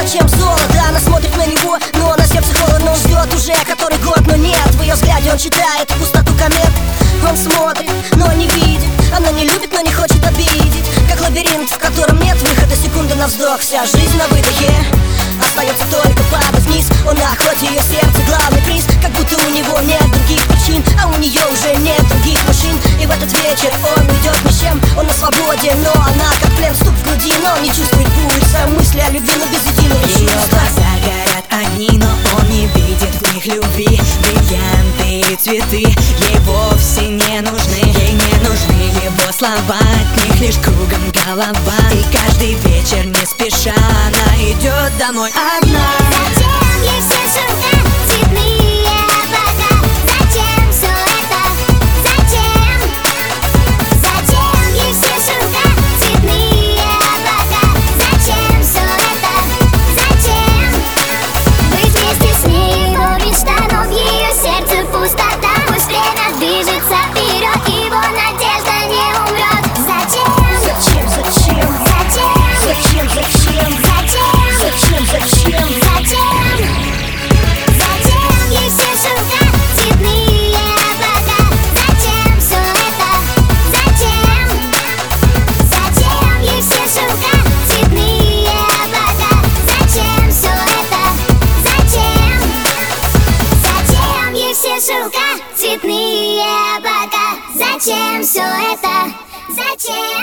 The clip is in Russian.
зачем золото? Она смотрит на него, но на сердце холодно. Он ждет уже который год, но нет. В ее взгляде он читает пустоту комет. Он смотрит, но не видит. Она не любит, но не хочет обидеть. Как лабиринт, в котором нет выхода, секунда на вздох. Вся жизнь на выдохе, остается только падать вниз. Он на охоте, ее сердце главный приз. Как будто у него нет других причин, а у нее уже нет других мужчин. И в этот вечер он уйдет ни с чем. Он на свободе, но она как плен, стук в груди. Но он не чувствует пульса, мысли о любви, но без единого чувства. Ее глаза горят огни, но он не видит в них любви. Бриллианты или цветы ей вовсе не нужны. Ей не нужны его слова, от них лишь кругом голова. И каждый вечер не спеша она идет домой одна. Зачем ей все шуга, цветные облака? Зачем все это? Зачем? Зачем ей все шуга, цветные облака? Зачем все это? Зачем? Быть вместе с ней его мечта, но в ее сердце пустота. Пусть время движется вперед, его надежда не умрет. Зачем? Зачем, зачем? Зачем? Зачем, зачем? Зачем? Зачем, зачем? Зачем ей все шуга, цветные облака? Зачем все это? Зачем? Зачем ей все шуга, цветные облака? Зачем все это? Зачем? Зачем ей все шуга, цветные облака? Зачем все это? Зачем?